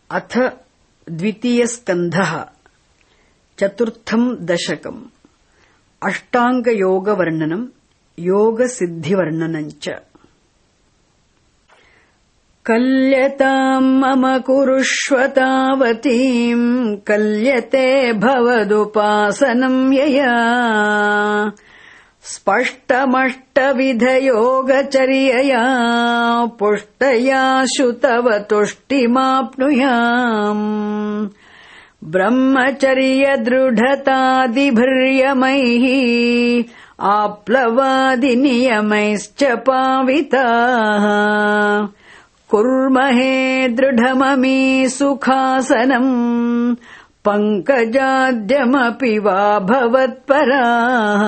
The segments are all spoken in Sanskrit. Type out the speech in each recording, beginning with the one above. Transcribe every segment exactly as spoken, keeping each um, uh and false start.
अथ द्वितीयस्कन्धः चतुर्थम् दशकम् अष्टाङ्गयोगवर्णनम् योगसिद्धिवर्णनम् च। कल्यताम् मम कुरुष्व तावतीम् कल्यते भवदुपासनम् यया स्पष्टमष्टविधयोगचर्यया पुष्टयाशु तव तुष्टिमाप्नुयाम्। ब्रह्मचर्यदृढतादिभिर्यमैः आप्लवादिनियमैश्च पाविताः कुर्महे दृढममी सुखासनम् पङ्कजाद्यमपि वा भवत्पराः।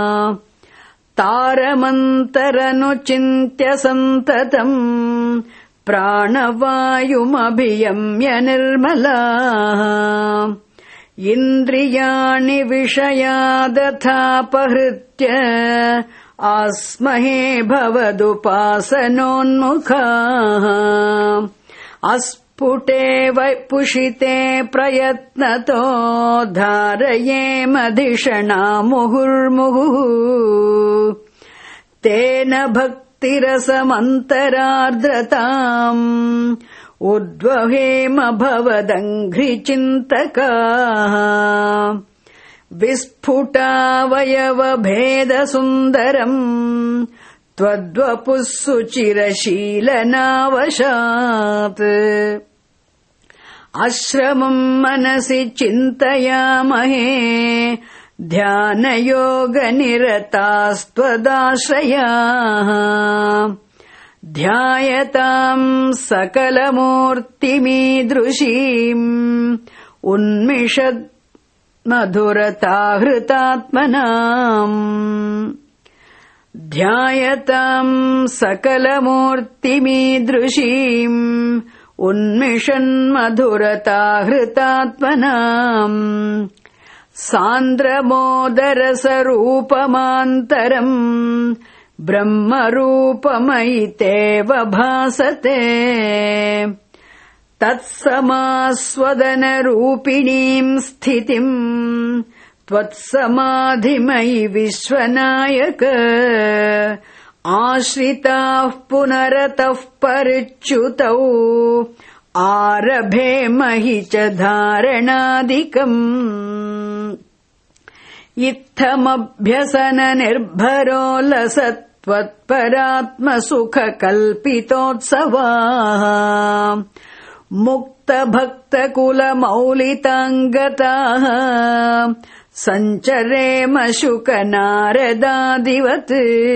तारमन्तरनुचिन्त्य सन्ततम् प्राणवायुमभियम्य निर्मलाः इन्द्रियाणि विषयादथापहृत्य आस्महे भवदुपासनोन्मुखाः। अस्फुटे वैपुषिते प्रयत्नतो धारयेमधिषणा मुहुर्मुहुः तेन भक्तिरसमन्तरार्द्रताम् उद्वहेम भवदङ्घ्रिचिन्तकाः। विस्फुटावयवभेदसुन्दरम् त्वद्वपुः सुचिरशीलनावशात् आश्रमम् मनसि चिन्तयामहे ध्यानयोगनिरतास्त्वदाश्रयाः। ध्यायताम् सकलमूर्तिमीदृशीम् उन्मिषन्मधुरताहृतात्मनाम्। ध्यायताम् सकलमूर्तिमीदृशीम् उन्मिषन्मधुरताहृतात्मनाम्। सान्द्रमोदरसरूपमान्तरम् ब्रह्मरूपमयि तेव भासते तत्समास्वदनरूपिणीम् स्थितिम् त्वत्समाधिमयि विश्वनायक। आश्रिताः पुनरतः परिच्युतौ आरभेमहि च धारणादिकम्। इत्थमभ्यसननिर्भरो लसत्वत्परात्मसुखकल्पितोत्सवाः मुक्तभक्तकुलमौलिताङ्गताः सञ्चरेम शुकनारदादिवत्।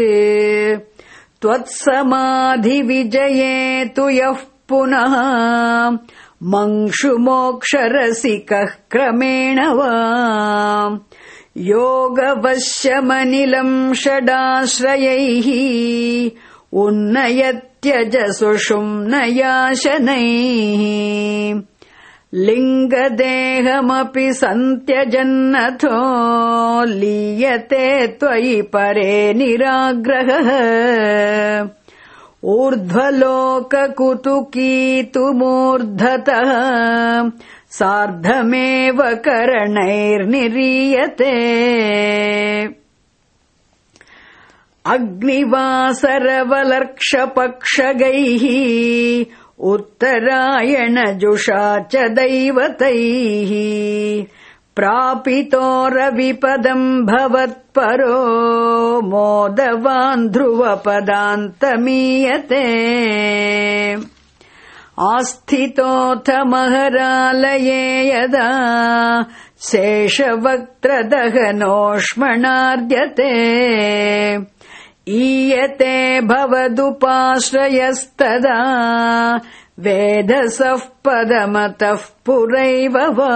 त्वत्समाधिविजये तु यः पुनः मंशुमोक्षरसिकः क्रमेण वा योगवश्यमनिलम् षडाश्रयैः उन्नयत्यजसुषुम्नयाशनैः। लिङ्गदेहमपि सन्त्यजन्नथो लीयते त्वयि परे निराग्रहः। ऊर्ध्वलोककुतुकीतुमूर्धतः सार्धमेव करणैर्निरीयते। अग्निवासरवलर्क्षपक्षगैः उत्तरायणजुषा च दैवतैः प्रापितोरविपदम् भवत्परो मोदवान् ध्रुवपदान्तमीयते। आस्थितोऽथ महरालये यदा शेषवक्त्रदहनोष्मणार्ध्यते ईयते भवदुपाश्रयस्तदा वेधसः पदमतः पुरैव वा।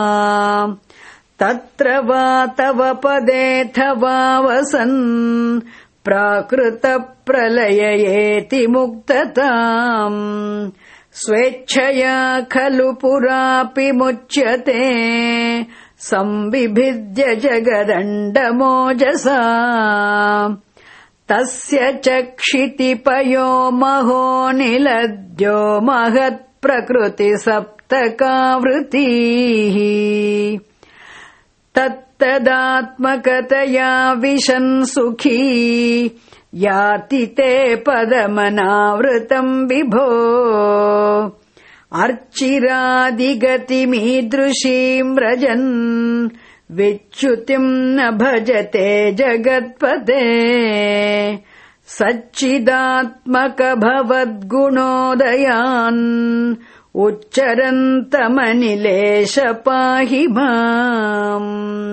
तत्र वा तव पदेऽथवा वसन् प्राकृतप्रलययेति मुक्तताम्। स्वेच्छया खलु पुरापि मुच्यते संविभिद्य जगदण्डमोजसा। तस्य चक्षितिपयो महो निलद्यो महत्प्रकृतिसप्त मत्तकावृतिः तत्तदात्मकतया विशन् सुखी याति ते पदमनावृतम् विभो अर्चिरादिगतिमीदृशीम् व्रजन् विच्युतिम् न भजते जगत्पते सच्चिदात्मक भवद्गुणोदयान् उच्चरन्तमनिलेश पाहि माम्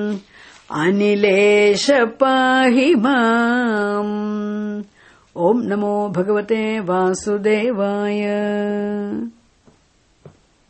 अनिलेश पाहि माम्। ॐ नमो भगवते वासुदेवाय।